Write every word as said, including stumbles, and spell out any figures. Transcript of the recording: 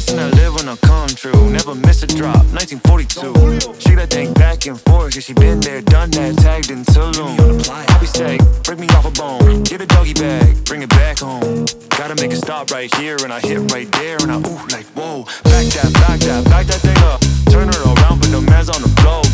Something I live when I come true. Never miss a drop, nineteen forty-two. Shake that thing back and forth, cause she been there, done that, tagged in Tulum. I be sick, break me off a bone. Get a doggy bag, bring it back home. Gotta make a stop right here, and I hit right there, and I ooh like whoa. Back that, back that, back that thing up. Turn her around, put the man's on the floor.